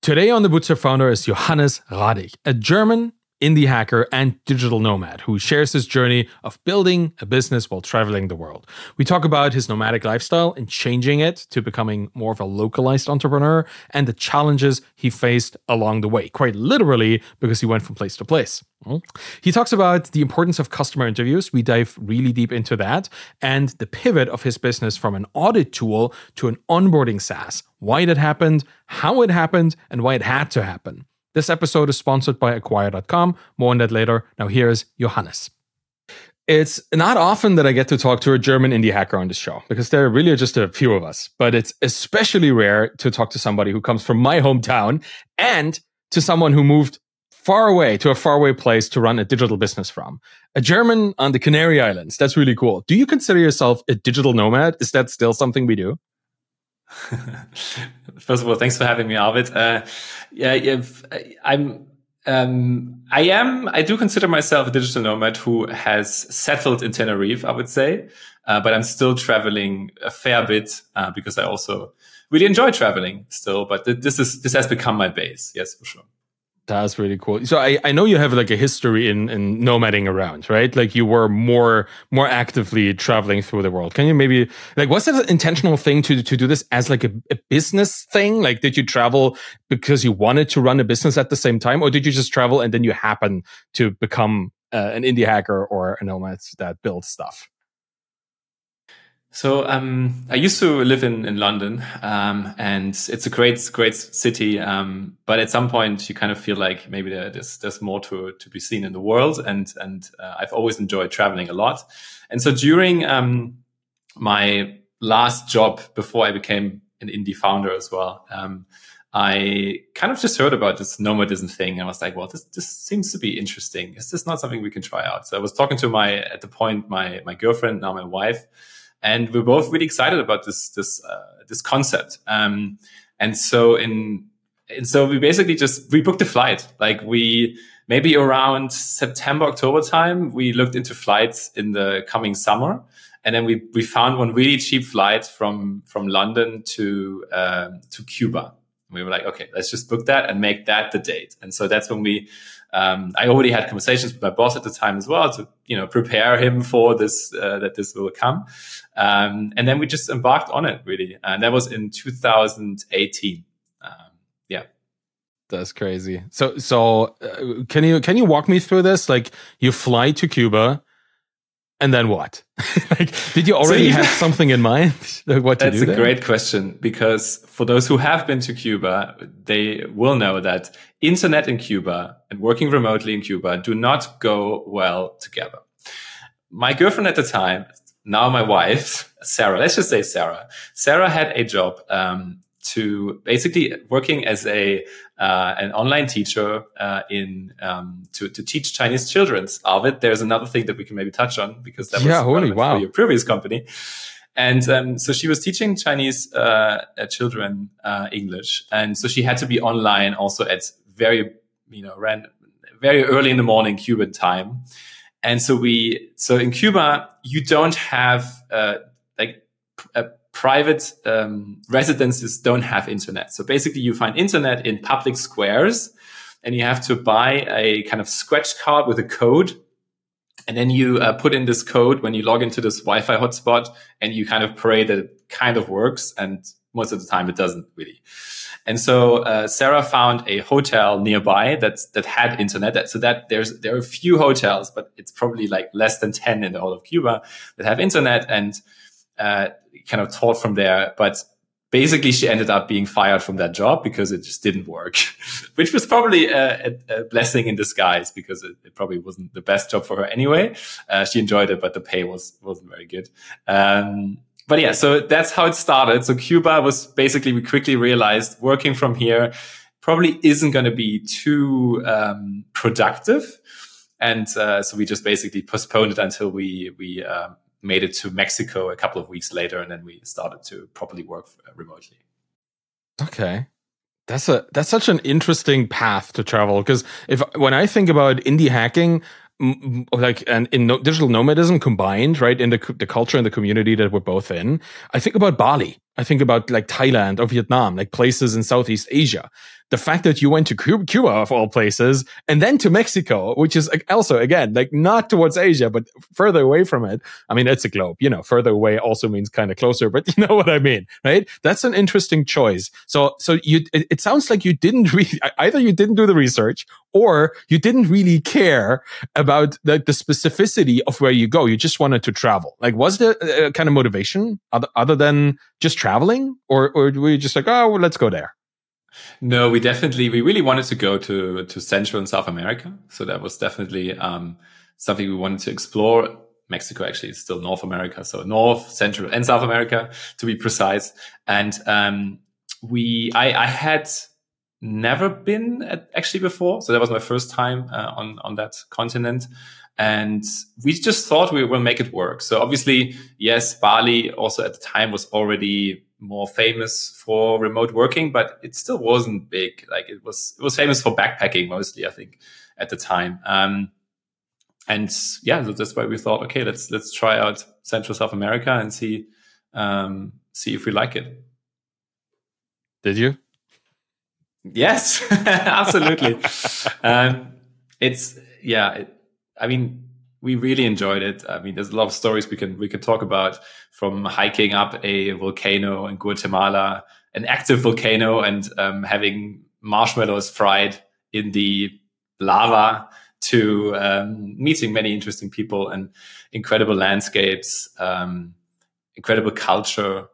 Today on The Bootstrap Founder is Johannes Radig, a German indie hacker and digital nomad who shares his journey of building a business while traveling the world. We talk about his nomadic lifestyle and changing it to becoming more of a localized entrepreneur and the challenges he faced along the way, quite literally because he went from place to place. He talks about the importance of customer interviews. We dive really deep into that and the pivot of his business from an audit tool to an onboarding SaaS, why that happened, how it happened, and why it had to happen. This episode is sponsored by Acquire.com. More on that later. Now here's Johannes. It's not often that I get to talk to a German indie hacker on this show because there are really just a few of us, but it's especially rare to talk to somebody who comes from my hometown and to someone who moved far away to a faraway place to run a digital business from. A German on the Canary Islands. That's really cool. Do you consider yourself a digital nomad? Is that still something we do? First of all, thanks for having me, Arvid. I do consider myself a digital nomad who has settled in Tenerife, I would say. But I'm still traveling a fair bit, because I also really enjoy traveling still, but this has become my base. Yes, for sure. That's really cool. So I know you have like a history in nomading around, right? Like you were more actively traveling through the world. Can you maybe was it an intentional thing to do this as like a business thing? Like did you travel because you wanted to run a business at the same time, or did you just travel and then you happen to become an indie hacker or a nomad that builds stuff? So I used to live in London, and it's a great city. But at some point, you kind of feel like maybe there's more to be seen in the world, and I've always enjoyed traveling a lot. And so during my last job before I became an indie founder as well, I kind of just heard about this nomadism thing, and I was like, well, this seems to be interesting. Is this not something we can try out? So I was talking to my girlfriend, now my wife. And we're both really excited about this concept. And so we basically we booked a flight. Like maybe around September, October time, we looked into flights in the coming summer. And then we found one really cheap flight from London to Cuba. We were like, okay, let's just book that and make that the date. And so that's when I already had conversations with my boss at the time as well to, prepare him for this, that this will come. And then we just embarked on it really. And that was in 2018. Yeah. That's crazy. So can you walk me through this? Like you fly to Cuba and then what? Did you already have something in mind? What to do there? That's a great question, because for those who have been to Cuba, they will know that internet in Cuba and working remotely in Cuba do not go well together. My girlfriend at the time, now my wife, Sarah, let's just say Sarah. Sarah had a job to basically working as an online teacher to teach Chinese children. Arvid, there's another thing that we can maybe touch on, because that was for your previous company. And so she was teaching Chinese children English, and so she had to be online also at very early in the morning Cuban time. And so in Cuba you don't have private residences don't have internet. So basically you find internet in public squares, and you have to buy a kind of scratch card with a code. And then you put in this code when you log into this Wi-Fi hotspot, and you kind of pray that it kind of works. And most of the time it doesn't really. And so Sarah found a hotel nearby that had internet. So that there are a few hotels, but it's probably like less than 10 in the whole of Cuba that have internet, and kind of taught from there. But basically she ended up being fired from that job because it just didn't work, which was probably a blessing in disguise, because it probably wasn't the best job for her anyway. She enjoyed it, but the pay wasn't very good. But yeah, so that's how it started. So Cuba was basically, we quickly realized working from here probably isn't going to be too productive. And so we just basically postponed it until we made it to Mexico a couple of weeks later, and then we started to properly work remotely. Okay. That's such an interesting path to travel, because when I think about indie hacking, and in digital nomadism combined, right, in the culture and the community that we're both in, I think about Bali. I think about like Thailand or Vietnam, like places in Southeast Asia. the fact that you went to Cuba of all places, and then to Mexico, which is also, again, like not towards Asia, but further away from it. I mean, it's a globe, further away also means kind of closer, but you know what I mean, right? That's an interesting choice. So it sounds like you didn't really, either you didn't do the research or you didn't really care about the specificity of where you go. You just wanted to travel. Like, was there a kind of motivation other than just traveling, or were you just like, oh, well, let's go there? No, we really wanted to go to Central and South America. So that was definitely something we wanted to explore. Mexico actually is still North America. So North, Central, and South America, to be precise. And I had never been actually before. So that was my first time on that continent. And we just thought we will make it work. So obviously, yes, Bali also at the time was already more famous for remote working, but it still wasn't big. Like it was famous for backpacking mostly, I think, at the time. And yeah, so that's why we thought, okay, let's try out Central South America and see if we like it. Did you? Yes, absolutely. I mean, we really enjoyed it. I mean, there's a lot of stories we can talk about, from hiking up a volcano in Guatemala, an active volcano, and having marshmallows fried in the lava, to meeting many interesting people and incredible landscapes, incredible culture.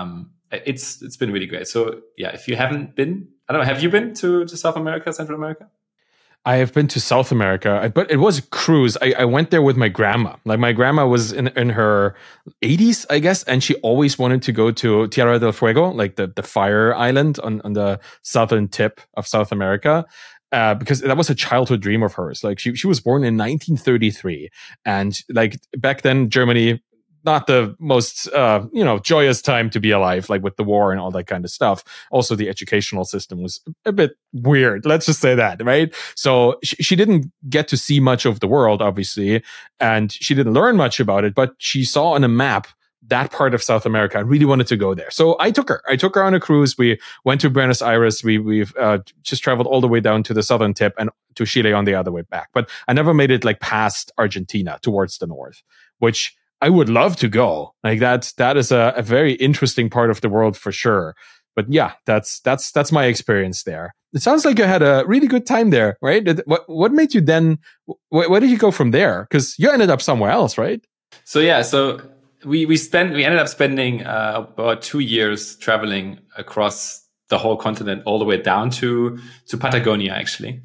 It's been really great. So yeah, if you haven't been, I don't know, have you been to South America, Central America? I have been to South America, but it was a cruise. I went there with my grandma. Like, my grandma was in her 80s, I guess, and she always wanted to go to Tierra del Fuego, like the fire island on the southern tip of South America. Because that was a childhood dream of hers. Like, she was born in 1933, and like back then, Germany, not the most joyous time to be alive, like with the war and all that kind of stuff. Also, the educational system was a bit weird. Let's just say that, right? So she didn't get to see much of the world, obviously, and she didn't learn much about it. But she saw on a map that part of South America and really wanted to go there. So I took her on a cruise. We went to Buenos Aires. We've just traveled all the way down to the southern tip and to Chile on the other way back. But I never made it like past Argentina towards the north, which I would love to go. Like, that is a very interesting part of the world for sure. But yeah, that's my experience there. It sounds like you had a really good time there, right? What made you then? Where did you go from there? Because you ended up somewhere else, right? So yeah, we ended up spending about 2 years traveling across the whole continent, all the way down to Patagonia, actually.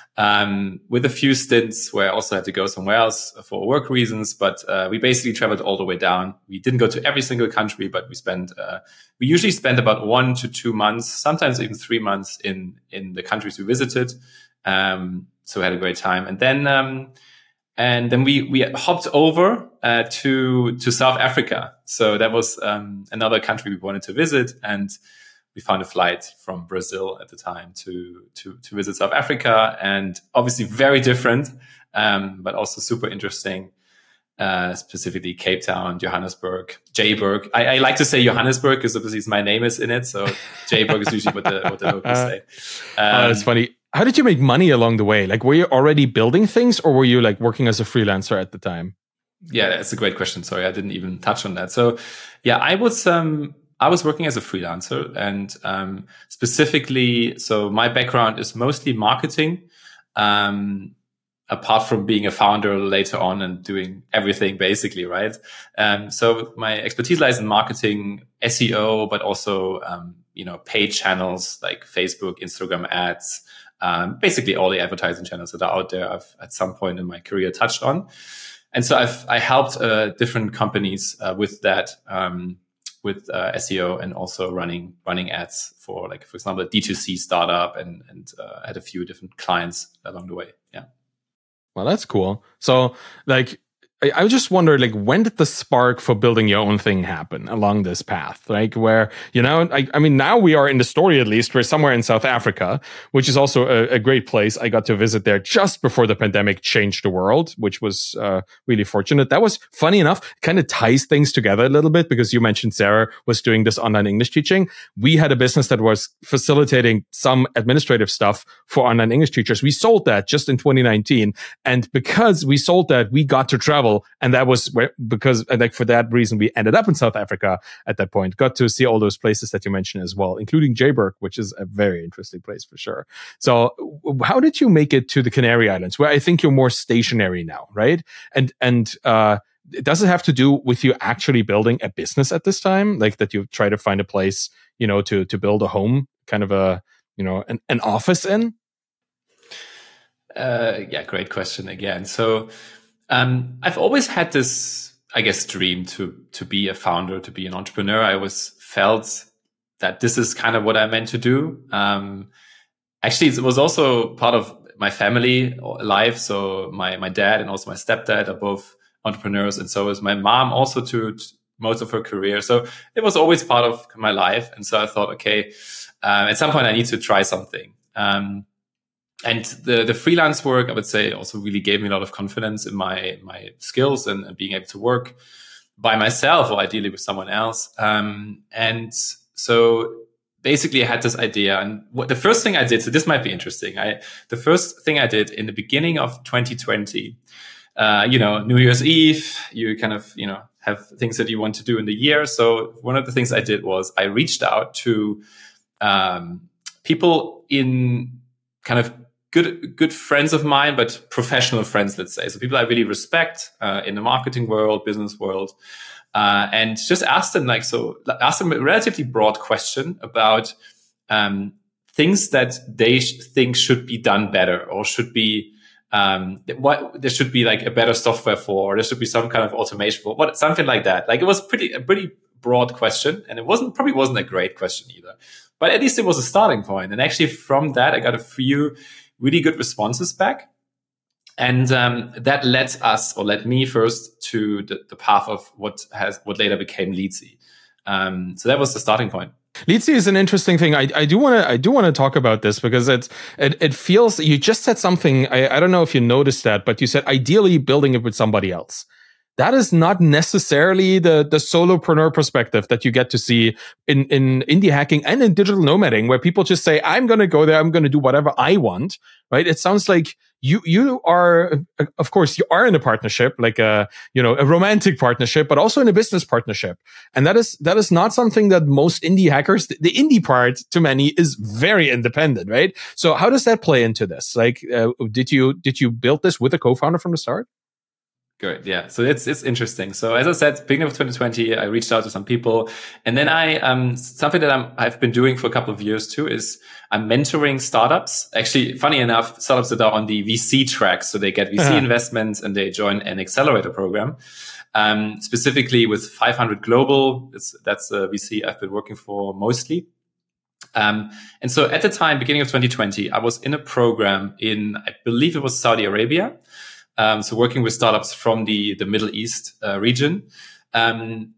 With a few stints where I also had to go somewhere else for work reasons, but we basically traveled all the way down. We didn't go to every single country, but we usually spent about 1 to 2 months, sometimes even 3 months in the countries we visited. So we had a great time, and then we hopped over to South Africa. So that was another country we wanted to visit, and we found a flight from Brazil at the time to visit South Africa, and obviously very different, but also super interesting. Specifically Cape Town, Johannesburg, Joburg. I like to say Johannesburg because obviously my name is in it, so Joburg is usually what the locals say. That's funny. How did you make money along the way? Like, were you already building things, or were you like working as a freelancer at the time? Yeah, that's a great question. Sorry, I didn't even touch on that. So yeah, I was working as a freelancer, and specifically, so my background is mostly marketing, apart from being a founder later on and doing everything basically, right? So my expertise lies in marketing, SEO, but also, paid channels like Facebook, Instagram ads, basically all the advertising channels that are out there I've at some point in my career touched on. And so I helped different companies with that, with SEO, and also running ads for, like, for example, a D2C startup, and had a few different clients along the way. Yeah. Well, that's cool. So, like, I just wonder, like, when did the spark for building your own thing happen along this path? Like, where, I mean, now we are in the story, at least, we're somewhere in South Africa, which is also a great place. I got to visit there just before the pandemic changed the world, which was really fortunate. That was, funny enough, kind of ties things together a little bit, because you mentioned Sarah was doing this online English teaching. We had a business that was facilitating some administrative stuff for online English teachers. We sold that just in 2019. And because we sold that, we got to travel. And that was because for that reason, we ended up in South Africa at that point, got to see all those places that you mentioned as well, including Joburg, which is a very interesting place for sure. So how did you make it to the Canary Islands, where I think you're more stationary now, right? And does it have to do with you actually building a business at this time? Like that you try to find a place, to build a home, kind of an office in? Yeah, great question again. So I've always had this, I guess, dream to be a founder, to be an entrepreneur. I always felt that this is kind of what I meant to do. Actually, it was also part of my family life. So my dad and also my stepdad are both entrepreneurs, and so is my mom also to most of her career. So it was always part of my life. And so I thought, okay, at some point I need to try something. And the freelance work, I would say, also really gave me a lot of confidence in my skills and being able to work by myself or ideally with someone else. And so basically I had this idea. And the first thing I did, so this might be interesting. The first thing I did in the beginning of 2020, New Year's Eve, you kind of, have things that you want to do in the year. So one of the things I did was I reached out to people in kind of good friends of mine, but professional friends, let's say. So people I really respect in the marketing world, business world, and just ask them ask them a relatively broad question about things that they think should be done better, or should be what there should be like a better software for, or there should be some kind of automation for, something like that. Like it was a pretty broad question, and it probably wasn't a great question either, but at least it was a starting point. And actually from that, I got a few really good responses back. And that led me first to the path of what later became Leedsy. So that was the starting point. Leedsy is an interesting thing. I do want to talk about this, because it feels, you just said something, I don't know if you noticed that, but you said ideally building it with somebody else. That is not necessarily the solopreneur perspective that you get to see in indie hacking and in digital nomading, where people just say, I'm going to go there, I'm going to do whatever I want, right? It sounds like you are, of course, you are in a partnership, like a romantic partnership, but also in a business partnership. And that is not something that most indie hackers, the indie part to many is very independent, right? So how does that play into this? Like, did you build this with a co-founder from the start? Good. Yeah. So it's interesting. So as I said, beginning of 2020, I reached out to some people, and then something that I've been doing for a couple of years too is I'm mentoring startups. Actually, funny enough, startups that are on the VC track. So they get VC investments and they join an accelerator program, specifically with 500 Global. That's a VC I've been working for mostly. And so at the time, beginning of 2020, I was in a program in, I believe it was Saudi Arabia. So working with startups from the Middle East region. And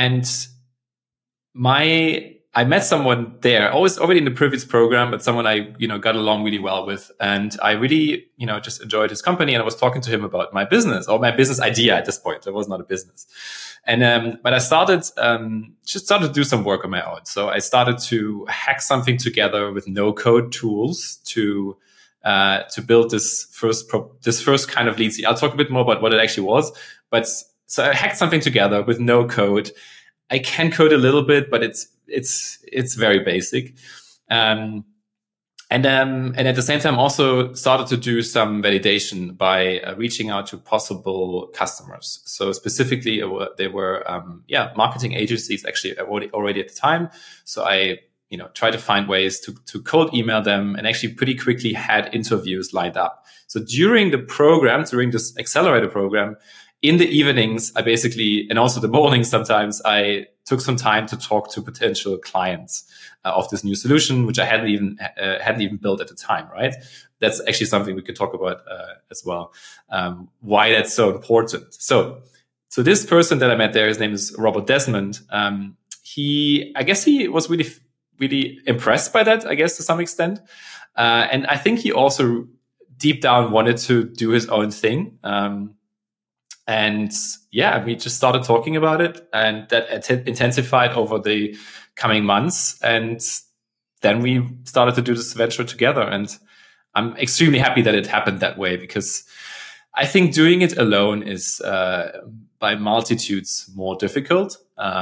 I met someone there, already in the previous program, but someone I, got along really well with. And I really, just enjoyed his company. And I was talking to him about my business, or my business idea at this point. It was not a business. And, but I started to do some work on my own. So I started to hack something together with no code tools to build this first kind of Leedsy. I'll talk a bit more about what it actually was. But so I hacked something together with no code. I can code a little bit, but it's very basic. And at the same time, also started to do some validation by reaching out to possible customers. So specifically, they were marketing agencies actually already at the time. So I try to find ways to cold email them, and actually pretty quickly had interviews lined up. So during this accelerator program, in the evenings, I basically, and also the mornings sometimes, I took some time to talk to potential clients of this new solution, which I hadn't even built at the time, right? That's actually something we could talk about as well, why that's so important. So this person that I met there, his name is Robert Desmond. I guess he was really, really impressed by that, I guess, to some extent. And I think he also deep down wanted to do his own thing. And yeah, we just started talking about it, and that intensified over the coming months. And then we started to do this venture together. And I'm extremely happy that it happened that way, because I think doing it alone is by multitudes more difficult.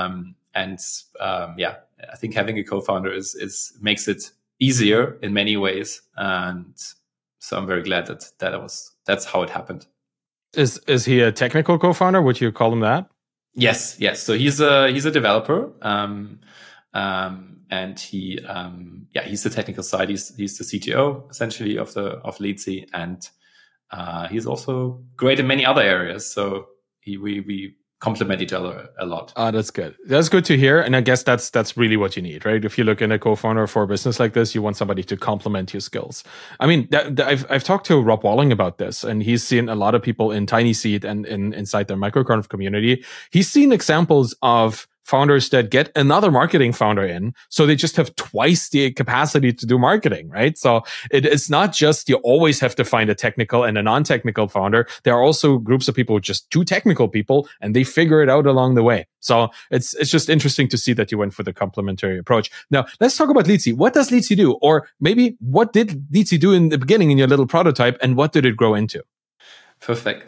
Yeah, I think having a co-founder is makes it easier in many ways. And so I'm very glad that's how it happened. Is he a technical co-founder? Would you call him that? Yes. So he's a developer, and he's the technical side. He's the CTO essentially of Leadsy, and he's also great in many other areas. So we complement each other a lot. That's good. That's good to hear. And I guess that's really what you need, right? If you look in a co-founder for a business like this, you want somebody to complement your skills. I mean, I've talked to Rob Walling about this, and he's seen a lot of people in TinySeed and inside the MicroConf community. He's seen examples of founders that get another marketing founder in, so they just have twice the capacity to do marketing, right? So it's not just you always have to find a technical and a non-technical founder. There are also groups of people, just two technical people, and they figure it out along the way. So it's just interesting to see that you went for the complementary approach. Now, let's talk about Leadsy. What does Leadsy do? Or maybe what did Leadsy do in the beginning in your little prototype, and what did it grow into? Perfect.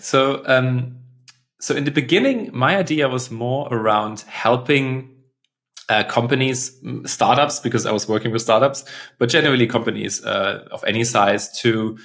So in the beginning, my idea was more around helping companies, startups, because I was working with startups, but generally companies of any size to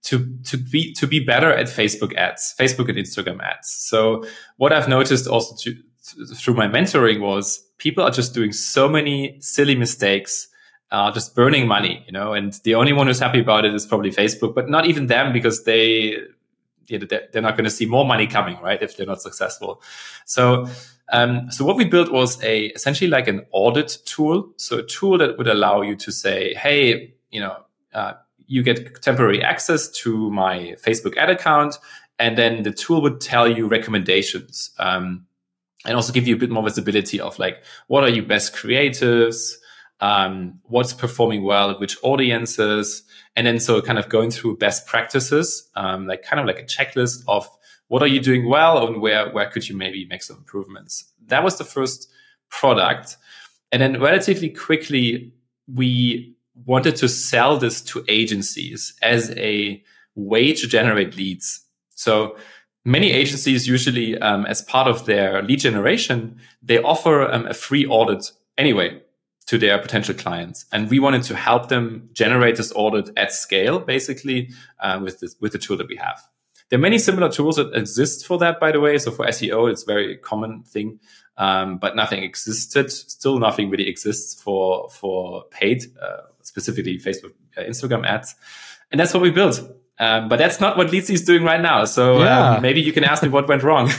be better at Facebook ads, Facebook and Instagram ads. So what I've noticed also through my mentoring was people are just doing so many silly mistakes, just burning money, and the only one who's happy about it is probably Facebook, but not even them, because they're not going to see more money coming, right, if they're not successful. So what we built was essentially like an audit tool. So a tool that would allow you to say, hey, you get temporary access to my Facebook ad account, and then the tool would tell you recommendations, and also give you a bit more visibility of like, what are your best creatives, what's performing well, which audiences, and then so kind of going through best practices, like kind of like a checklist of what are you doing well and where could you maybe make some improvements. That was the first product. And then relatively quickly, we wanted to sell this to agencies as a way to generate leads. So many agencies usually, as part of their lead generation, they offer a free audit anyway to their potential clients. And we wanted to help them generate this audit at scale, basically, with the tool that we have. There are many similar tools that exist for that, by the way. So for SEO, it's a very common thing, but nothing existed. Still nothing really exists for paid, specifically Facebook, Instagram ads. And that's what we built. But that's not what Leadsy is doing right now. So maybe you can ask me what went wrong.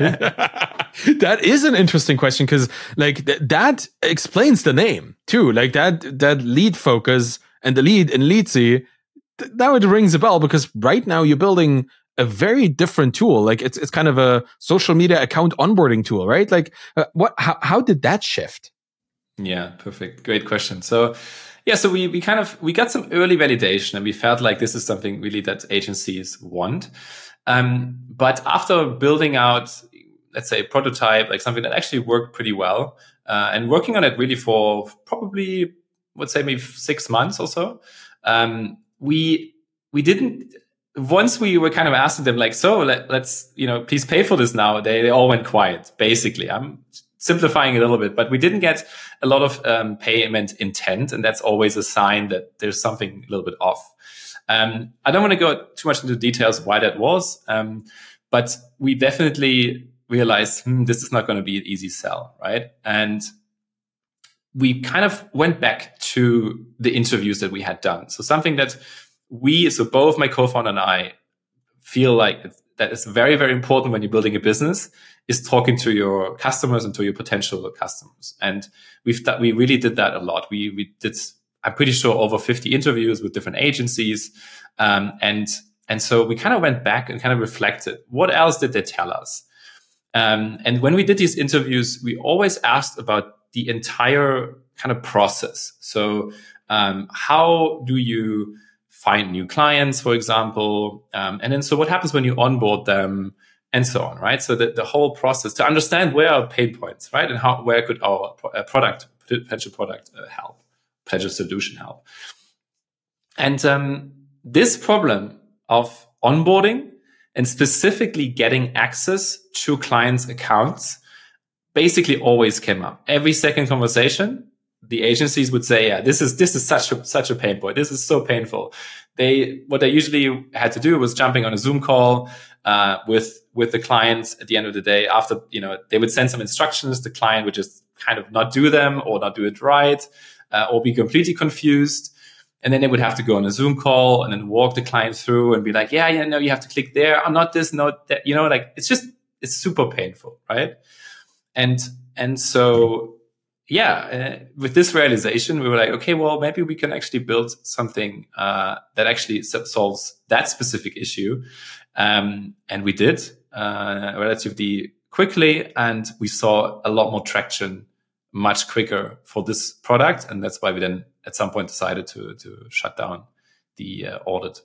That is an interesting question, because like that explains the name too. Like that lead focus and the lead in Leadsy, now it rings a bell, because right now you're building a very different tool. Like it's kind of a social media account onboarding tool, right? Like how did that shift? Yeah, perfect. Great question. So we got some early validation, and we felt like this is something really that agencies want. But after building out, let's say, a prototype, like something that actually worked pretty well, and working on it really for probably, would say maybe 6 months or so, we didn't. Once we were kind of asking them, like, so let's please pay for this now, they all went quiet. Basically, I'm simplifying it a little bit, but we didn't get a lot of payment intent, and that's always a sign that there's something a little bit off. I don't want to go too much into details why that was, but we definitely realized this is not going to be an easy sell, right? And we kind of went back to the interviews that we had done. So something that so both my co-founder and I feel like that is very, very important when you're building a business is talking to your customers and to your potential customers. And we really did that a lot. We did, I'm pretty sure, over 50 interviews with different agencies. And so we kind of went back and kind of reflected, what else did they tell us? And when we did these interviews, we always asked about the entire kind of process. So how do you find new clients, for example? And then so what happens when you onboard them and so on, right? So the whole process to understand where are pain points, right? And where could our potential product help, potential solution help? And this problem of onboarding and specifically getting access to clients' accounts basically always came up. Every second conversation, the agencies would say, "Yeah, this is such a pain point. This is so painful." What they usually had to do was jumping on a Zoom call with the clients at the end of the day. After they would send some instructions, the client would just kind of not do them or not do it right, or be completely confused. And then they would have to go on a Zoom call and then walk the client through and be like, no, you have to click there. Oh, not this, not that. It's super painful, right? And so, with this realization, we were like, okay, well, maybe we can actually build something that actually solves that specific issue. And we did relatively quickly, and we saw a lot more traction much quicker for this product. And that's why we then at some point decided to shut down the audit.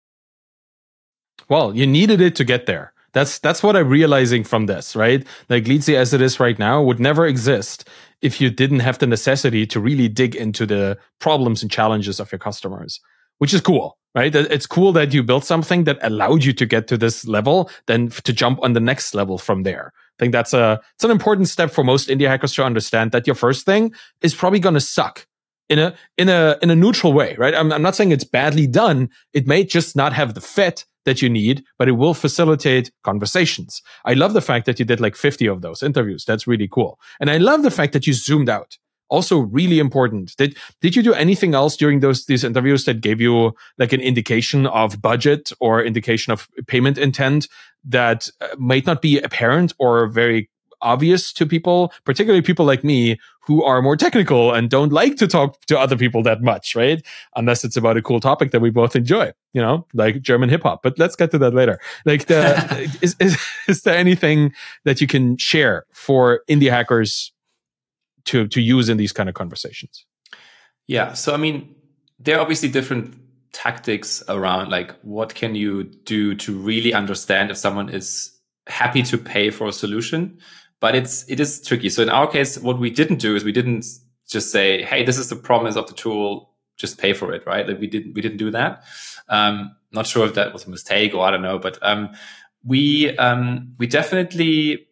Well, you needed it to get there. That's what I'm realizing from this, right? Like Leadsy as it is right now would never exist if you didn't have the necessity to really dig into the problems and challenges of your customers, which is cool, right? It's cool that you built something that allowed you to get to this level, then to jump on the next level from there. I think it's an important step for most indie hackers to understand that your first thing is probably going to suck in a neutral way, right? I'm not saying it's badly done. It may just not have the fit that you need, but it will facilitate conversations. I love the fact that you did like 50 of those interviews. That's really cool. And I love the fact that you zoomed out. Also really important. Did you do anything else during these interviews that gave you like an indication of budget or indication of payment intent that might not be apparent or very obvious to people, particularly people like me who are more technical and don't like to talk to other people that much, right? Unless it's about a cool topic that we both enjoy, like German hip hop. But let's get to that later. Like, is there anything that you can share for indie hackers to use in these kind of conversations? Yeah. So, I mean, there are obviously different tactics around like what can you do to really understand if someone is happy to pay for a solution. But it is tricky. So in our case, what we didn't do is we didn't just say, "Hey, this is the promise of the tool, just pay for it," right? Like we didn't do that. Not sure if that was a mistake or I don't know, but we definitely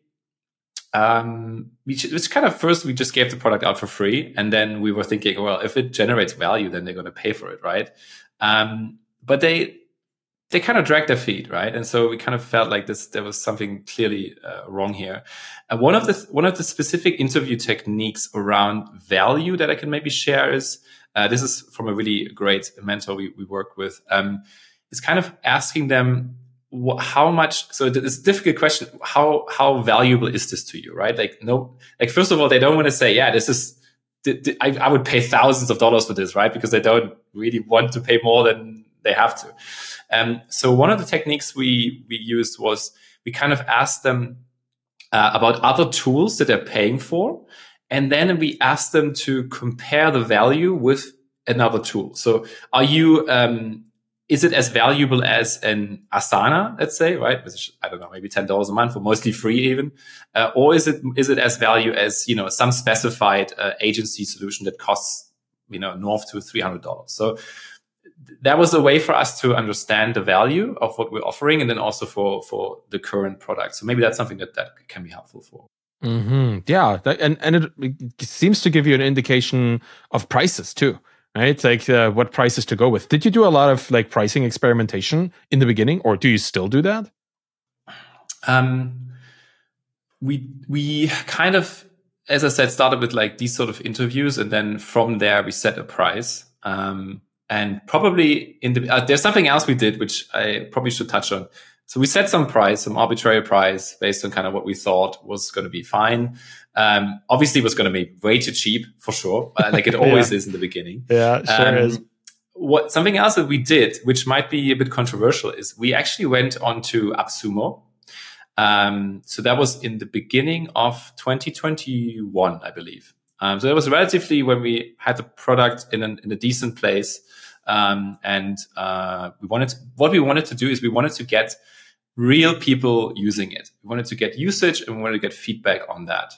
we just gave the product out for free, and then we were thinking, well, if it generates value, then they're going to pay for it, right? But they kind of dragged their feet, right? And so we kind of felt like there was something clearly wrong here. And one of the specific interview techniques around value that I can maybe share is this is from a really great mentor we work with. Is kind of asking them how much. So it's a difficult question. How valuable is this to you, right? First of all, they don't want to say, "Yeah, this is." I would pay thousands of dollars for this, right? Because they don't really want to pay more than they have to. So one of the techniques we used was we kind of asked them about other tools that they're paying for. And then we asked them to compare the value with another tool. So is it as valuable as an Asana, let's say, right? Which, I don't know, maybe $10 a month or mostly free even. Or is it as value as, some specified agency solution that costs, north to $300. So that was a way for us to understand the value of what we're offering, and then also for the current product. So maybe that's something that can be helpful for. Mm-hmm. Yeah, and it seems to give you an indication of prices too, right? Like what prices to go with. Did you do a lot of like pricing experimentation in the beginning, or do you still do that? We kind of, as I said, started with like these sort of interviews, and then from there we set a price. And probably there's something else we did, which I probably should touch on. So we set some arbitrary price based on kind of what we thought was going to be fine. Obviously it was going to be way too cheap for sure, like it always is in the beginning. Yeah, sure is. Something else that we did, which might be a bit controversial, is we actually went on to AppSumo. So that was in the beginning of 2021, I believe. So it was relatively when we had the product in a decent place. What we wanted to do is we wanted to get real people using it. We wanted to get usage and we wanted to get feedback on that.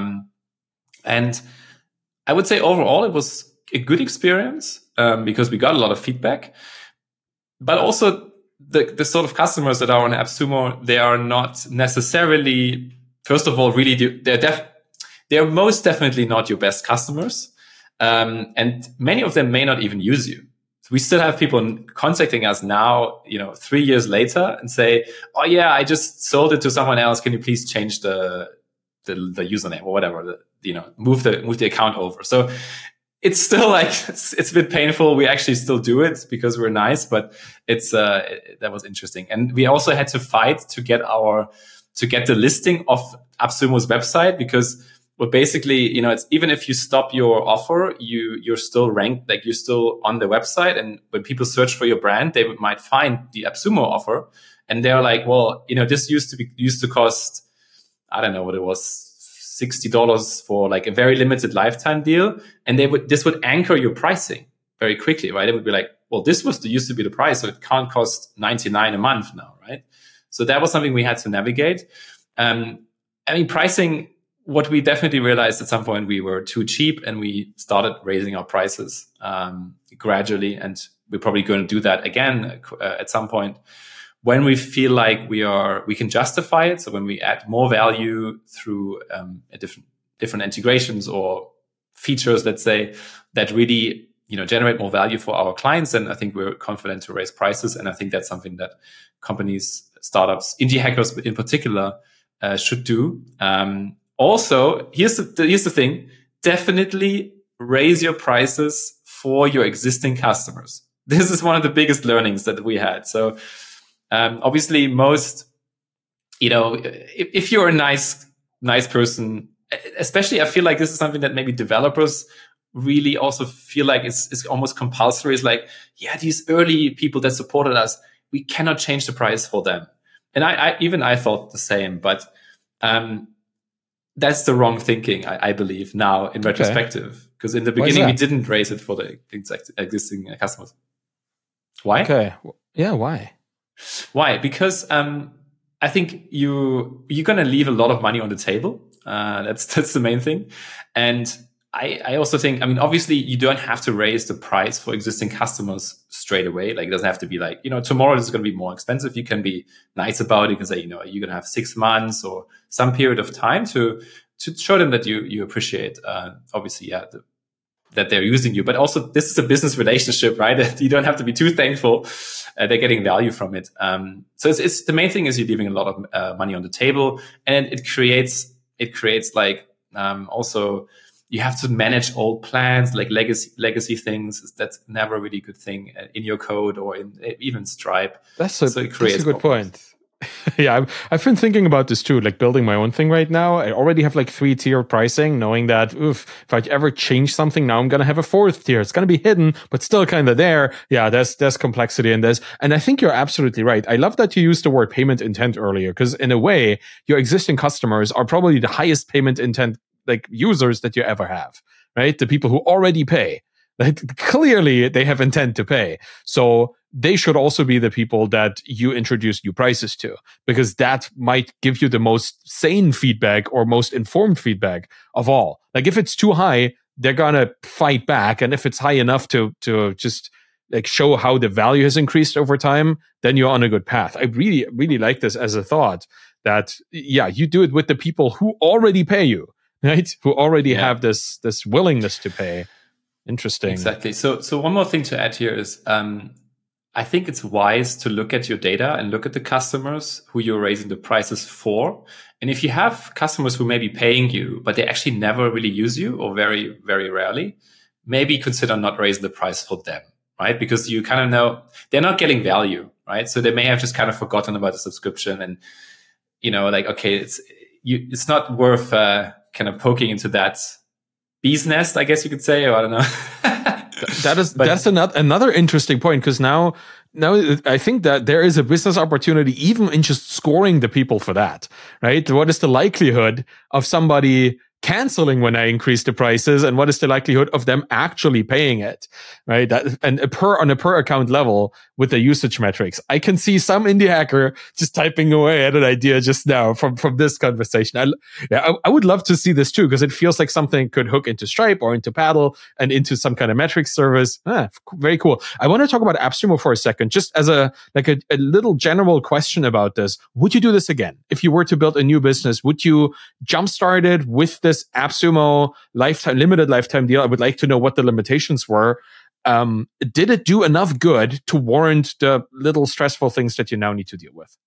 And I would say overall it was a good experience because we got a lot of feedback, but also the sort of customers that are on AppSumo, they are not necessarily, first of all, really, they're most definitely not your best customers. And many of them may not even use you. So we still have people contacting us now, 3 years later and say, oh yeah, I just sold it to someone else. Can you please change the username or whatever, move the account over. So it's still like, it's a bit painful. We actually still do it because we're nice, but that was interesting. And we also had to fight to get the listing of AppSumo's website because, well, basically, it's even if you stop your offer, you're still ranked, like you're still on the website. And when people search for your brand, they might find the AppSumo offer. And they're like, well, this used to cost, I don't know what it was, $60 for like a very limited lifetime deal. And this would anchor your pricing very quickly, right? It would be like, well, this used to be the price, so it can't cost $99 a month now, right? So that was something we had to navigate. Pricing, what we definitely realized at some point, we were too cheap and we started raising our prices gradually. And we're probably going to do that again at some point when we feel like we can justify it. So when we add more value through different integrations or features, let's say, that really generate more value for our clients, then I think we're confident to raise prices. And I think that's something that companies, startups, indie hackers in particular, should do. Also, here's the thing: definitely raise your prices for your existing customers. This is one of the biggest learnings that we had. So obviously, if you're a nice person, especially, I feel like this is something that maybe developers really also feel like it's almost compulsory. It's like, yeah, these early people that supported us, we cannot change the price for them. And I thought the same, but that's the wrong thinking, I believe, now in retrospective. Because in the beginning, we didn't raise it for the existing customers. Why? Okay. Yeah, why? Why? Because I think you're going to leave a lot of money on the table. That's the main thing. And I also think, obviously, you don't have to raise the price for existing customers straight away. Like, it doesn't have to be like, tomorrow this is going to be more expensive. You can be nice about it. You can say, you're going to have 6 months or some period of time to show them that you appreciate, obviously, that they're using you. But also, this is a business relationship, right? That you don't have to be too thankful. They're getting value from it. So it's the main thing is you're leaving a lot of money on the table, and it creates like also. You have to manage old plans, like legacy things. That's never a really good thing in your code or in even Stripe. That's a good point. Yeah, I've been thinking about this too, like building my own thing right now. I already have like 3-tier pricing, knowing that if I ever change something, now I'm going to have a 4th tier. It's going to be hidden, but still kind of there. Yeah, there's complexity in this. And I think you're absolutely right. I love that you used the word payment intent earlier, because in a way, your existing customers are probably the highest payment intent like users that you ever have, right? The people who already pay, like clearly they have intent to pay. So they should also be the people that you introduce new prices to, because that might give you the most sane feedback or most informed feedback of all. Like if it's too high, they're gonna fight back. And if it's high enough to just like show how the value has increased over time, then you're on a good path. I really, really like this as a thought that, yeah, you do it with the people who already pay you. Right? Who already have this willingness to pay. Interesting. Exactly. So one more thing to add here is I think it's wise to look at your data and look at the customers who you're raising the prices for. And if you have customers who may be paying you, but they actually never really use you or very, very rarely, maybe consider not raising the price for them, right? Because you kind of know they're not getting value, right? So they may have just kind of forgotten about the subscription, and like, okay, it's not worth kind of poking into that bee's nest, I guess you could say, or I don't know. That's another interesting point, because now I think that there is a business opportunity even in just scoring the people for that, right? What is the likelihood of somebody canceling when I increase the prices, and what is the likelihood of them actually paying it, right? On a per account level with the usage metrics. I can see some indie hacker just typing away at an idea just now from this conversation. I would love to see this too, because it feels like something could hook into Stripe or into Paddle and into some kind of metrics service. Very cool. I want to talk about AppSumo for a second, just as a little general question about this. Would you do this again? If you were to build a new business, would you jumpstart it with this AppSumo limited lifetime deal? I would like to know what the limitations were. Did it do enough good to warrant the little stressful things that you now need to deal with?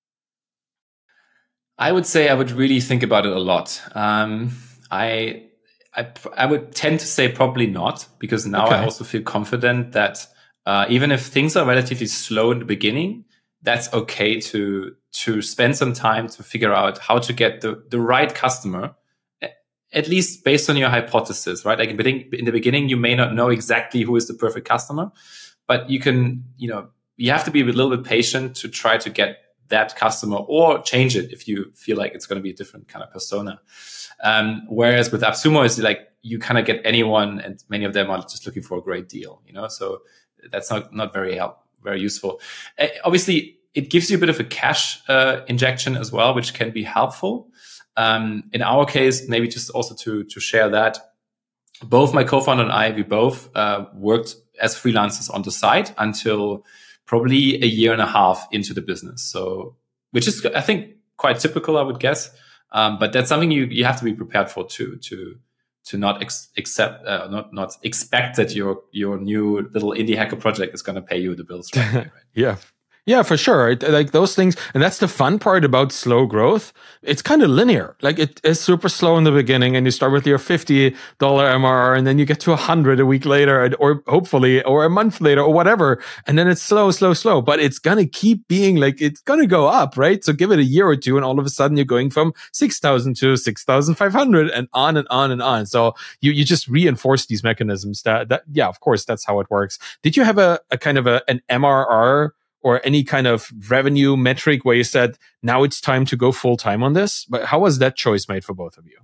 I would say I would really think about it a lot. I would tend to say probably not, because now I also feel confident that even if things are relatively slow in the beginning, that's okay to spend some time to figure out how to get the right customer, at least based on your hypothesis, right? Like in the beginning, you may not know exactly who is the perfect customer, but you can, you have to be a little bit patient to try to get that customer, or change it if you feel like it's going to be a different kind of persona. Whereas with AppSumo, it's like you kind of get anyone, and many of them are just looking for a great deal, so that's not very useful. Obviously, it gives you a bit of a cash injection as well, which can be helpful. In our case, maybe just also to share that, both my co-founder and I, we both worked as freelancers on the side until probably a year and a half into the business. So, which is, I think, quite typical, I would guess. But that's something you have to be prepared for to not not expect that your new little indie hacker project is going to pay you the bills right away, right? Yeah, for sure. Like those things. And that's the fun part about slow growth. It's kind of linear. Like it is super slow in the beginning, and you start with your $50 MRR, and then you get to 100 a week later, or hopefully, or a month later, or whatever. And then it's slow. But it's going to keep being like, it's going to go up, right? So give it a year or two, and all of a sudden you're going from 6,000 to 6,500 and on and on and on. So you just reinforce these mechanisms that, yeah, of course, that's how it works. Did you have a kind of an MRR or any kind of revenue metric where you said, now it's time to go full time on this? But how was that choice made for both of you?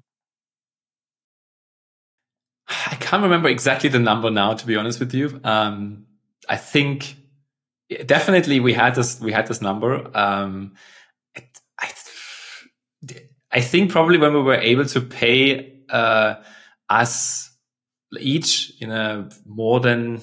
I can't remember exactly the number now, to be honest with you. I think definitely we had this number. I think probably when we were able to pay us each more than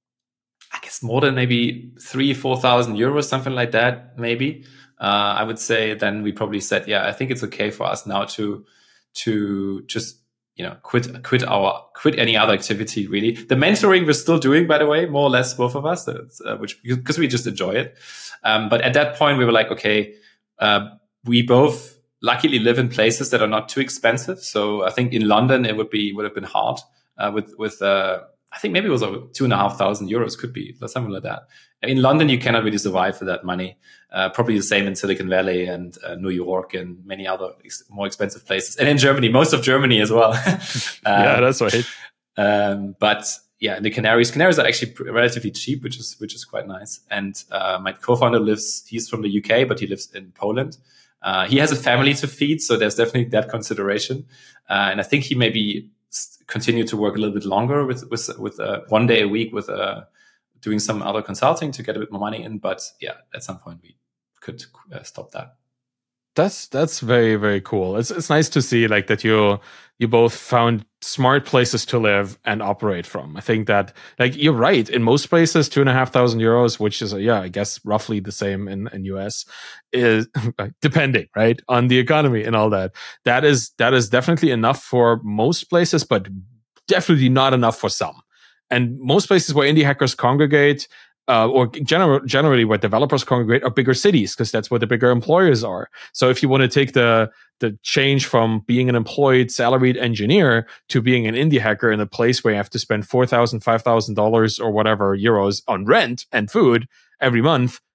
maybe 3,000-4,000 euros, something like that, maybe. I would say then we probably said, yeah, I think it's okay for us now to just quit any other activity. Really, the mentoring we're still doing, by the way, more or less both of us, because we just enjoy it. But at that point, we were like, okay, we both luckily live in places that are not too expensive. So I think in London it would have been hard with I think maybe it was over 2,500 euros, could be something like that. In London, you cannot really survive for that money. Probably the same in Silicon Valley and New York and many other more expensive places. And in Germany, most of Germany as well. Yeah, that's right. But yeah, the Canaries are actually relatively cheap, which is quite nice. And my co-founder he's from the UK, but he lives in Poland. He has a family to feed, so there's definitely that consideration. And I think he maybe continue to work a little bit longer with 1 day a week with doing some other consulting to get a bit more money in. But yeah, at some point we could stop that. That's very, very cool. It's nice to see like that you both found smart places to live and operate from. I think that like you're right. In most places, 2,500 euros, which is I guess roughly the same in US, is depending right on the economy and all that. That is definitely enough for most places, but definitely not enough for some. And most places where indie hackers congregate, or generally where developers congregate, are bigger cities, because that's where the bigger employers are. So if you want to take the change from being an employed salaried engineer to being an indie hacker in a place where you have to spend $4,000, $5,000 or whatever euros on rent and food every month,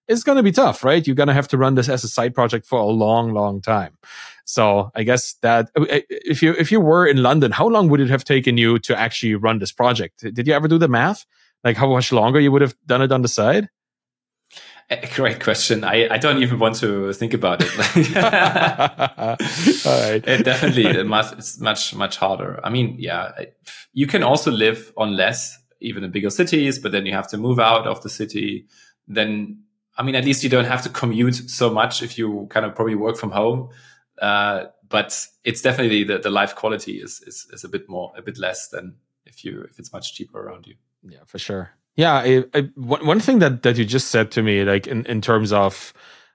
it's going to be tough, right? You're going to have to run this as a side project for a long, long time. So I guess that if you were in London, how long would it have taken you to actually run this project? Did you ever do the math? Like how much longer you would have done it on the side? Great question. I don't even want to think about it. All right. It's much harder. I mean, yeah, you can also live on less, even in bigger cities, but then you have to move out of the city. Then, I mean, at least you don't have to commute so much if you kind of probably work from home. But it's definitely the life quality is a bit less than if it's much cheaper around you. Yeah, for sure. Yeah, one thing that you just said to me, like in terms of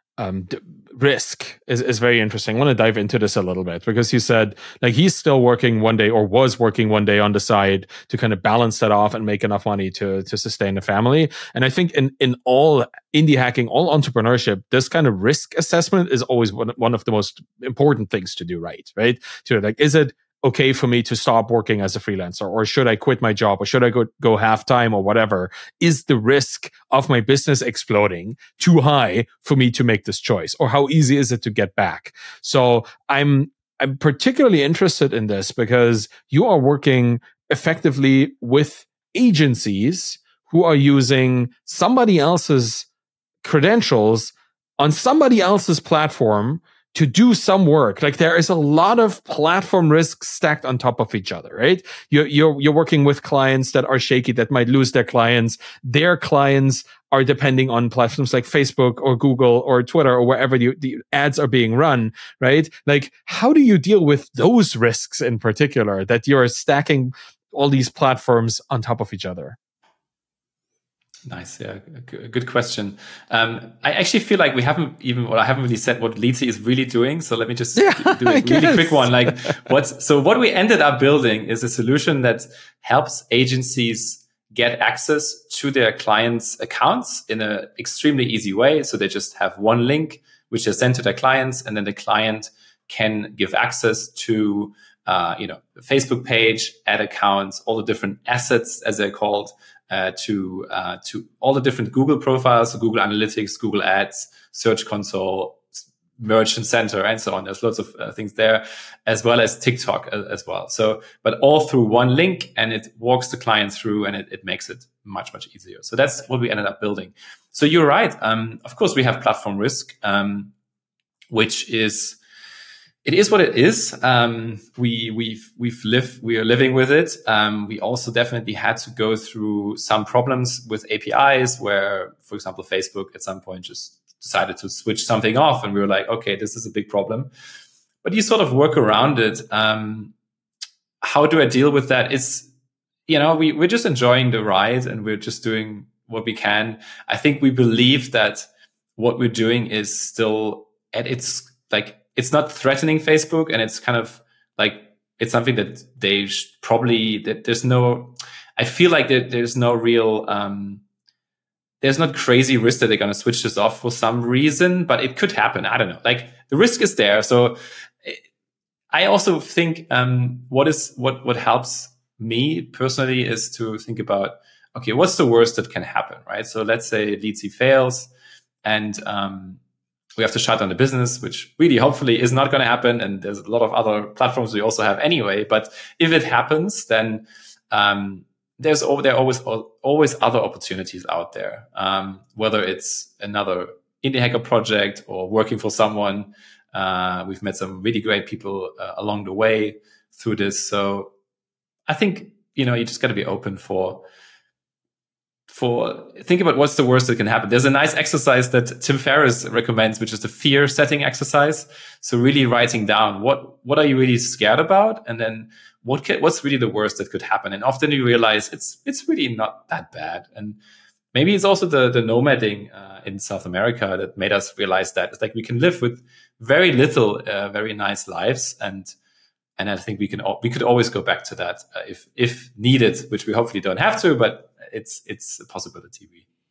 risk, is very interesting. I want to dive into this a little bit because you said like he's still working one day or was working one day on the side to kind of balance that off and make enough money to sustain the family. And I think in all indie hacking, all entrepreneurship, this kind of risk assessment is always one of the most important things to do, right? To like, is it okay for me to stop working as a freelancer, or should I quit my job, or should I go half time or whatever? Is the risk of my business exploding too high for me to make this choice, or how easy is it to get back? So I'm particularly interested in this because you are working effectively with agencies who are using somebody else's credentials on somebody else's platform to do some work. Like there is a lot of platform risks stacked on top of each other, right? You're working with clients that are shaky, that might lose their clients. Their clients are depending on platforms like Facebook or Google or Twitter or wherever the ads are being run, right? Like, how do you deal with those risks in particular, that you're stacking all these platforms on top of each other? Nice. Yeah. Good question. I actually feel like I haven't really said what Leedsy is really doing. So let me just do a really quick one. Like what we ended up building is a solution that helps agencies get access to their clients' accounts in an extremely easy way. So they just have one link, which is sent to their clients, and then the client can give access to, Facebook page, ad accounts, all the different assets as they're called, to all the different Google profiles, so Google Analytics, Google Ads, Search Console, Merchant Center, and so on. There's lots of things there, as well as TikTok as well. So, but all through one link, and it walks the client through, and it makes it much easier. So that's what we ended up building. So you're right. Of course, we have platform risk, which is. It is what it is. We are living with it. We also definitely had to go through some problems with APIs where, for example, Facebook at some point just decided to switch something off, and we were like, okay, this is a big problem. But you sort of work around it. How do I deal with that? It's, we're just enjoying the ride, and we're just doing what we can. I think we believe that what we're doing is still at its like. It's not threatening Facebook, and it's kind of like, it's something that they I feel like there's no real, there's not crazy risk that they're going to switch this off for some reason, but it could happen. I don't know. Like the risk is there. So I also think, what helps me personally is to think about, okay, what's the worst that can happen, right? So let's say Leedsy fails, and, we have to shut down the business, which really hopefully is not going to happen. And there's a lot of other platforms we also have anyway. But if it happens, then there are always other opportunities out there, whether it's another indie hacker project or working for someone. We've met some really great people along the way through this. So I think, you just got to be open for think about what's the worst that can happen. There's a nice exercise that Tim Ferriss recommends, which is the fear setting exercise. So really writing down what are you really scared about, and then what's really the worst that could happen. And often you realize it's really not that bad. And maybe it's also the nomading in South America that made us realize that it's like we can live with very little, very nice lives, and I think we could always go back to that if needed, which we hopefully don't have to, but it's a possibility.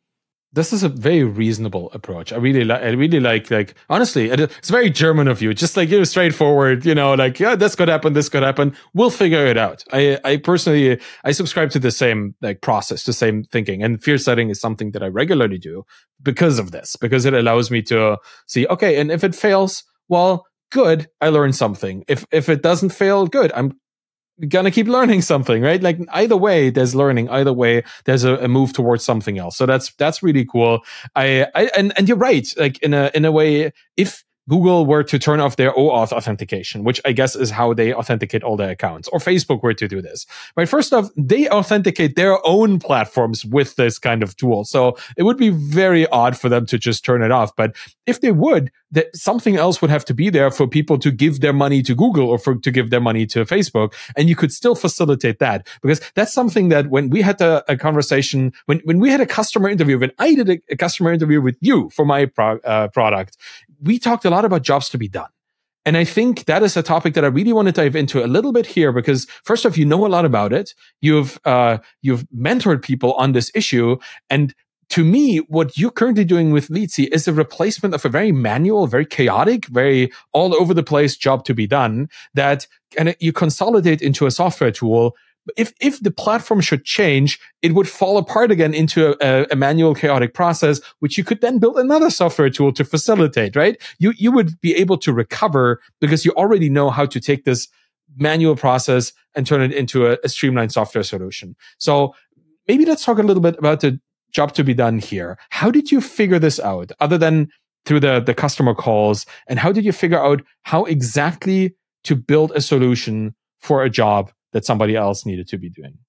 This is a very reasonable approach. I really like honestly, it's very German of you. Just like, straightforward, like, yeah, this could happen. We'll figure it out. I personally, I subscribe to the same like process, the same thinking, and fear setting is something that I regularly do because of this, because it allows me to see, okay, and if it fails, well, good, I learned something. If it doesn't fail, good, I'm gonna keep learning something, right? Like either way, there's learning. Either way, there's a move towards something else. So that's really cool. And you're right. Like in a way, if Google were to turn off their OAuth authentication, which I guess is how they authenticate all their accounts, or Facebook were to do this, right? First off, they authenticate their own platforms with this kind of tool. So it would be very odd for them to just turn it off. But if they would, that something else would have to be there for people to give their money to Google or to give their money to Facebook. And you could still facilitate that, because that's something that when we had a conversation, when we had a customer interview, when I did a customer interview with you for my product, we talked a lot about jobs to be done. And I think that is a topic that I really want to dive into a little bit here, because first off, you know a lot about it. You've mentored people on this issue. And to me, what you're currently doing with Leedsy is a replacement of a very manual, very chaotic, very all over the place job to be done that you consolidate into a software tool. If the platform should change, it would fall apart again into a manual, chaotic process, which you could then build another software tool to facilitate, right? You would be able to recover because you already know how to take this manual process and turn it into a streamlined software solution. So maybe let's talk a little bit about the job to be done here. How did you figure this out, other than through the customer calls? And how did you figure out how exactly to build a solution for a job that somebody else needed to be doing?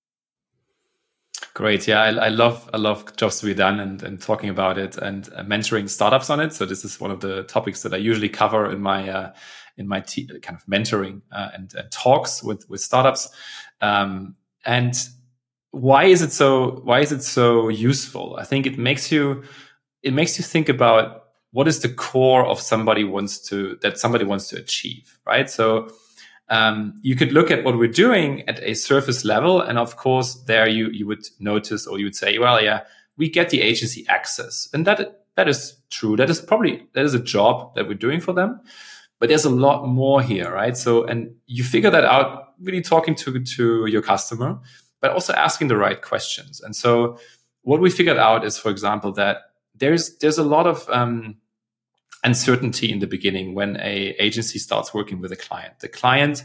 Great. Yeah, I love jobs to be done and talking about it and mentoring startups on it. So this is one of the topics that I usually cover in my kind of mentoring and talks with startups. And why is it so useful? I think it makes you think about what is the core of somebody wants to achieve, right? So you could look at what we're doing at a surface level. And of course, there you would notice, or you would say, well, yeah, we get the agency access. And that is true. That is a job that we're doing for them. But there's a lot more here, right? So, and you figure that out really talking to your customer, but also asking the right questions. And so what we figured out is, for example, that there's a lot of uncertainty in the beginning when a agency starts working with a client. The client,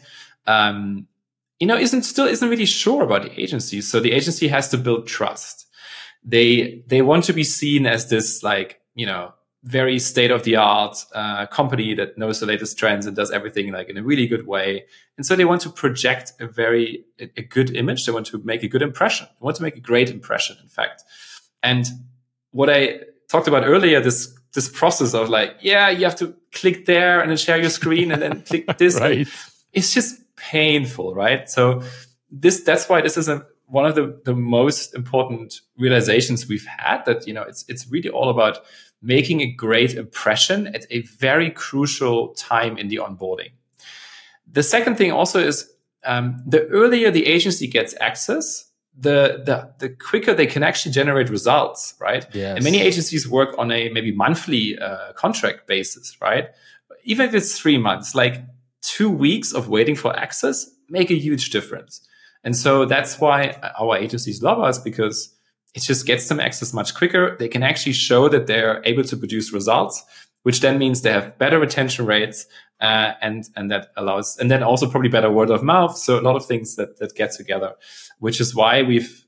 isn't really sure about the agency. So the agency has to build trust. They want to be seen as this, like, very state-of-the-art company that knows the latest trends and does everything like in a really good way. And so they want to project a good image. They want to make a good impression. They want to make a great impression, in fact. And what I talked about earlier, this process of like, yeah, you have to click there and then share your screen and then click this. Right. It's just painful, right? So that's why this is one of the most important realizations we've had, that, it's really all about making a great impression at a very crucial time in the onboarding. The second thing also is the earlier the agency gets access, the quicker they can actually generate results, right? Yes. And many agencies work on a maybe monthly contract basis, right? Even if it's 3 months, like 2 weeks of waiting for access make a huge difference. And so that's why our agencies love us, because it just gets them access much quicker. They can actually show that they're able to produce results, which then means they have better retention rates, and that allows, and then also probably better word of mouth. So a lot of things that get together, which is why we've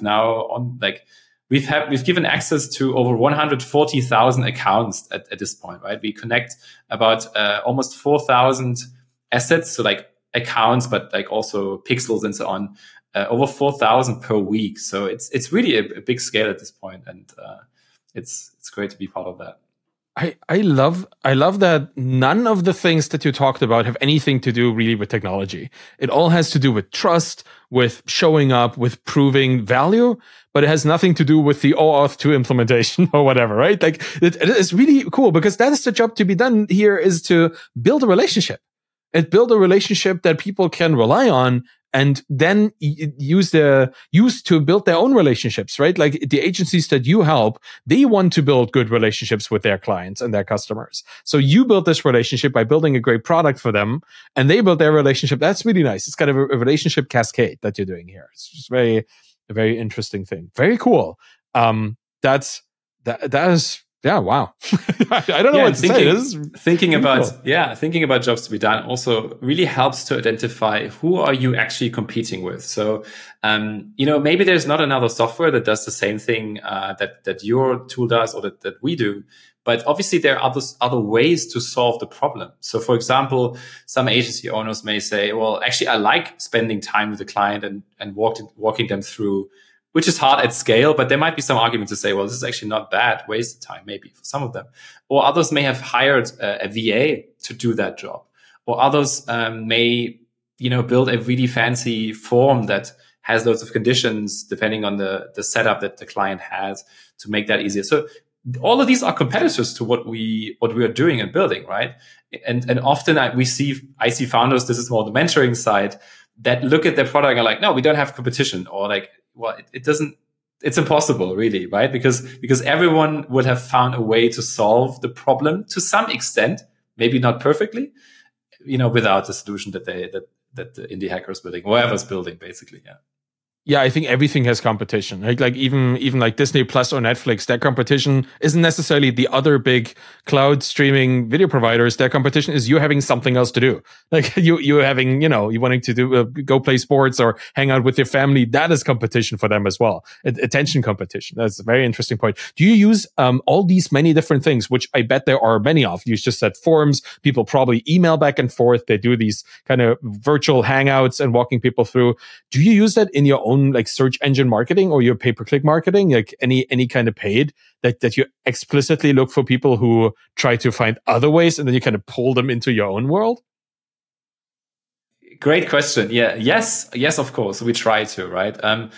given access to over 140,000 accounts at this point, right? We connect about almost 4,000 assets, so like accounts, but like also pixels and so on, over 4,000 per week. So it's really a big scale at this point, and it's great to be part of that. I love that none of the things that you talked about have anything to do really with technology. It all has to do with trust, with showing up, with proving value, but it has nothing to do with the OAuth 2 implementation or whatever, right? Like it is really cool, because that is the job to be done here, is to build a relationship. And build a relationship that people can rely on and then use to build their own relationships, right? Like the agencies that you help, they want to build good relationships with their clients and their customers. So you build this relationship by building a great product for them, and they build their relationship. That's really nice. It's kind of a relationship cascade that you're doing here. It's just a very interesting thing. Very cool. That is. Yeah, wow. I don't know what to say. Thinking about jobs to be done also really helps to identify who are you actually competing with. So, maybe there's not another software that does the same thing that your tool does or that we do. But obviously there are other ways to solve the problem. So for example, some agency owners may say, well, actually, I like spending time with the client and walking them through, which is hard at scale, but there might be some argument to say, well, this is actually not bad, waste of time, maybe for some of them. Or others may have hired a VA to do that job. Or others may, build a really fancy form that has loads of conditions depending on the setup that the client has to make that easier. So all of these are competitors to what we are doing and building, right? And often I see founders, this is more the mentoring side, that look at their product and are like, no, we don't have competition, or like, well, it's impossible really, right? Because everyone would have found a way to solve the problem to some extent, maybe not perfectly, without the solution that the indie hacker is building, whoever's building, basically. Yeah. Yeah, I think everything has competition. Like even like Disney Plus or Netflix, their competition isn't necessarily the other big cloud streaming video providers. Their competition is you having something else to do. Like you having, you wanting to do go play sports or hang out with your family. That is competition for them as well. Attention competition. That's a very interesting point. Do you use all these many different things, which I bet there are many of? You just said forums. People probably email back and forth. They do these kind of virtual hangouts and walking people through. Do you use that in your own like search engine marketing or your pay-per-click marketing, like any kind of paid that you explicitly look for people who try to find other ways and then you kind of pull them into your own world? Great question. Yeah. Yes, of course. We try to, right?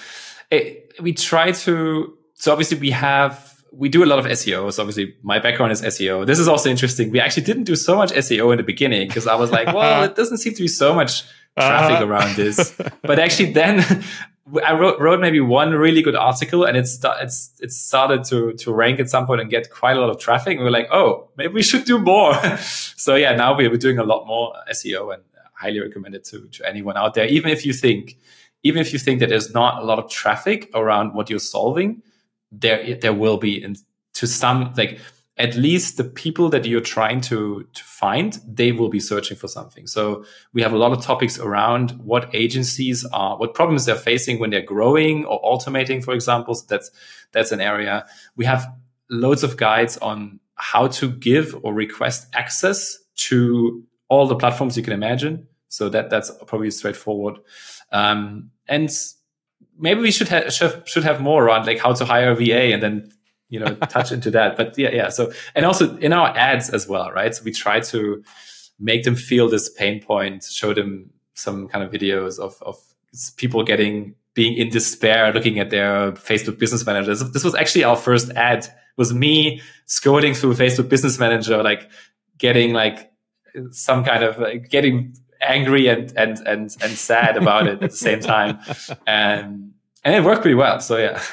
We try to, so obviously we do a lot of SEO. So obviously my background is SEO. This is also interesting. We actually didn't do so much SEO in the beginning because I was like, well, it doesn't seem to be so much traffic around this. But actually then I wrote maybe one really good article and it started to rank at some point and get quite a lot of traffic. And we were like, oh, maybe we should do more. So yeah, now we're doing a lot more SEO and highly recommend it to anyone out there. Even if you think that there's not a lot of traffic around what you're solving, there will be, and to some, like at least the people that you're trying to find, they will be searching for something. So we have a lot of topics around what problems they're facing when they're growing or automating, for example. So that's an area. We have loads of guides on how to give or request access to all the platforms you can imagine. So that's probably straightforward. And maybe we should have more around like how to hire a VA and then, touch into that. But yeah. So, and also in our ads as well, right? So we try to make them feel this pain point, show them some kind of videos of people being in despair, looking at their Facebook Business Manager. This was actually our first ad. It was me scrolling through Facebook Business Manager, like getting like some kind of getting angry and sad about it at the same time. And it worked pretty well. So yeah.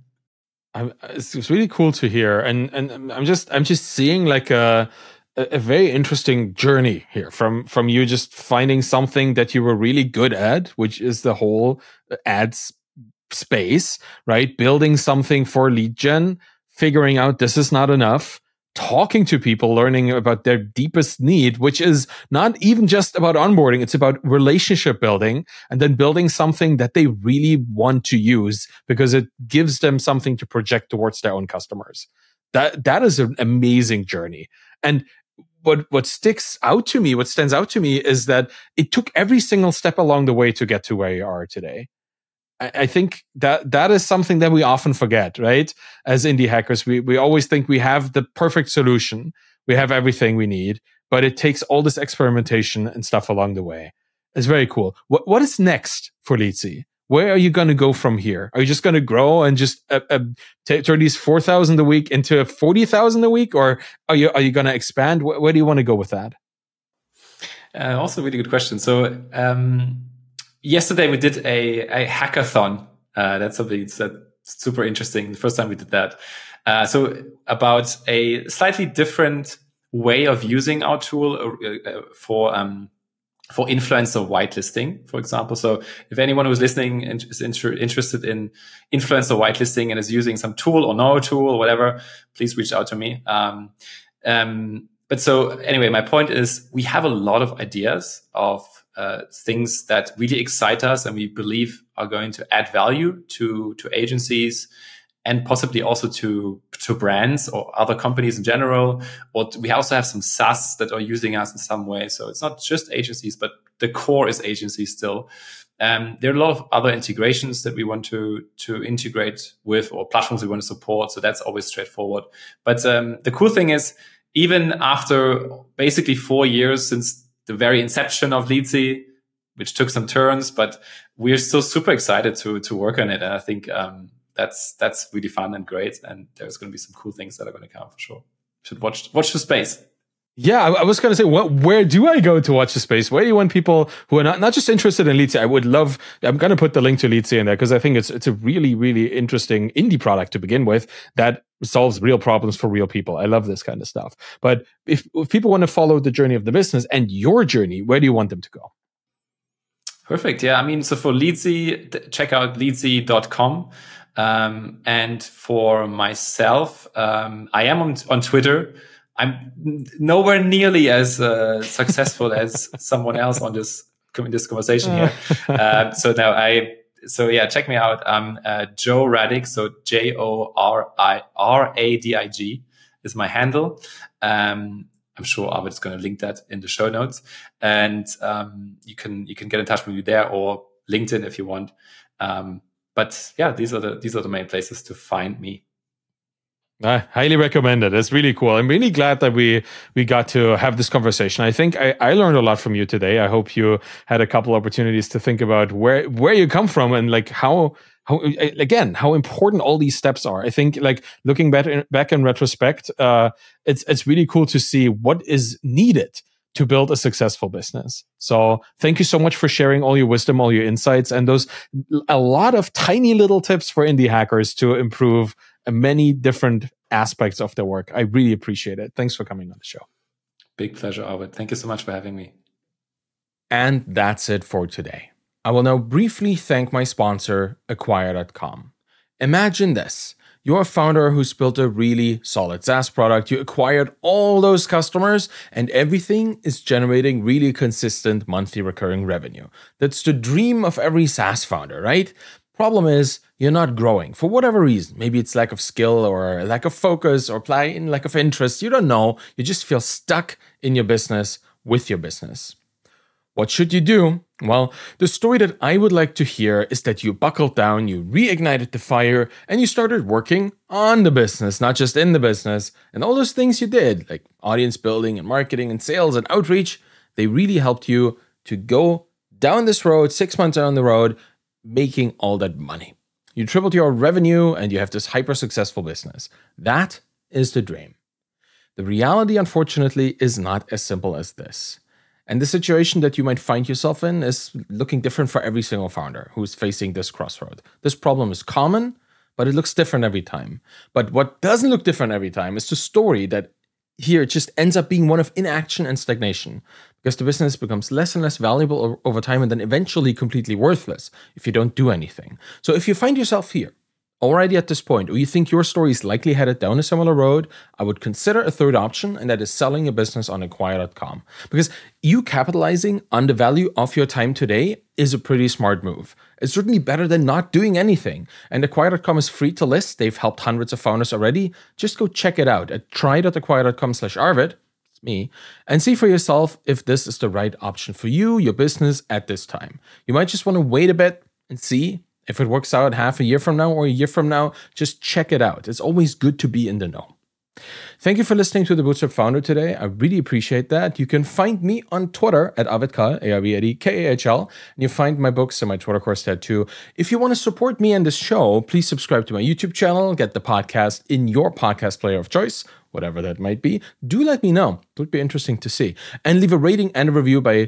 It's really cool to hear, and I'm just seeing like a very interesting journey here from you just finding something that you were really good at, which is the whole ads space, right? Building something for lead gen, figuring out this is not enough, talking to people, learning about their deepest need, which is not even just about onboarding. It's about relationship building, and then building something that they really want to use because it gives them something to project towards their own customers. That is an amazing journey. And what stands out to me is that it took every single step along the way to get to where you are today. I think that is something that we often forget, right? As indie hackers, we always think we have the perfect solution. We have everything we need, but it takes all this experimentation and stuff along the way. It's very cool. What is next for Leedsy? Where are you going to go from here? Are you just going to grow and just turn these 4,000 a week into 40,000 a week? Or are you going to expand? Where do you want to go with that? Also a really good question. So, Yesterday we did a hackathon. That's something that's super interesting. The first time we did that. So about a slightly different way of using our tool for influencer whitelisting, for example. So if anyone who's listening is interested in influencer whitelisting and is using some tool or no tool or whatever, please reach out to me. But so anyway, my point is we have a lot of ideas of things that really excite us and we believe are going to add value to agencies and possibly also to brands or other companies in general. Or we also have some SaaS that are using us in some way. So it's not just agencies, but the core is agencies still. There are a lot of other integrations that we want to integrate with or platforms we want to support. So that's always straightforward. But the cool thing is, even after basically 4 years since the very inception of Leadsy, which took some turns, but we're still super excited to work on it. And I think that's really fun and great. And there's going to be some cool things that are going to come for sure. Should watch the space. Yeah, I was going to say, where do I go to watch the space? Where do you want people who are not just interested in Leadsy? I'm going to put the link to Leadsy in there because I think it's a really, really interesting indie product to begin with that solves real problems for real people. I love this kind of stuff. But if people want to follow the journey of the business and your journey, where do you want them to go? Perfect. Yeah. I mean, so for Leadsy, check out leadsy.com. And for myself, I am on Twitter. I'm nowhere nearly as successful as someone else on this conversation here. So check me out. I'm Joe Radig. So JORADIG is my handle. I'm sure Arvid is going to link that in the show notes, and you can get in touch with me there or LinkedIn if you want. But yeah, these are the main places to find me. I highly recommend it. It's really cool. I'm really glad that we got to have this conversation. I think I learned a lot from you today. I hope you had a couple opportunities to think about where you come from and like how important all these steps are. I think like looking back in retrospect, it's really cool to see what is needed to build a successful business. So thank you so much for sharing all your wisdom, all your insights, and a lot of tiny little tips for indie hackers to improve many different aspects of their work. I really appreciate it. Thanks for coming on the show. Big pleasure, Arvid. Thank you so much for having me. And that's it for today. I will now briefly thank my sponsor, Acquire.com. Imagine this. You're a founder who's built a really solid SaaS product. You acquired all those customers and everything is generating really consistent monthly recurring revenue. That's the dream of every SaaS founder, right? Problem is, you're not growing for whatever reason. Maybe it's lack of skill or lack of focus or lack of interest. You don't know. You just feel stuck in your business with your business. What should you do? Well, the story that I would like to hear is that you buckled down, you reignited the fire, and you started working on the business, not just in the business. And all those things you did, like audience building and marketing and sales and outreach, they really helped you to go down this road, 6 months down the road, making all that money. You tripled your revenue and you have this hyper successful business. That is the dream. The reality, unfortunately, is not as simple as this. And the situation that you might find yourself in is looking different for every single founder who's facing this crossroad. This problem is common, but it looks different every time. But what doesn't look different every time is the story that here it just ends up being one of inaction and stagnation, because the business becomes less and less valuable over time and then eventually completely worthless if you don't do anything. So if you find yourself here already at this point, or you think your story is likely headed down a similar road, I would consider a third option, and that is selling your business on Acquire.com. Because you capitalizing on the value of your time today is a pretty smart move. It's certainly better than not doing anything. And Acquire.com is free to list. They've helped hundreds of founders already. Just go check it out at try.acquire.com/Arvid, it's me, and see for yourself if this is the right option for you, your business at this time. You might just want to wait a bit and see if it works out half a year from now or a year from now. Just check it out. It's always good to be in the know. Thank you for listening to The Bootstrap Founder today. I really appreciate that. You can find me on Twitter at ArvidKahl, ARVIDKAHL, and you find my books and my Twitter course there too. If you want to support me and this show, please subscribe to my YouTube channel, get the podcast in your podcast player of choice, whatever that might be. Do let me know. It would be interesting to see. And leave a rating and a review by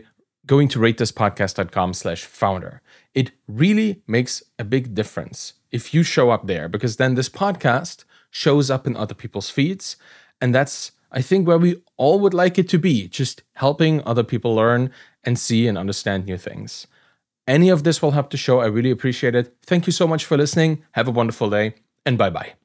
going to ratethispodcast.com/founder. It really makes a big difference if you show up there, because then this podcast shows up in other people's feeds. And that's, I think, where we all would like it to be, just helping other people learn and see and understand new things. Any of this will help the show. I really appreciate it. Thank you so much for listening. Have a wonderful day, and bye-bye.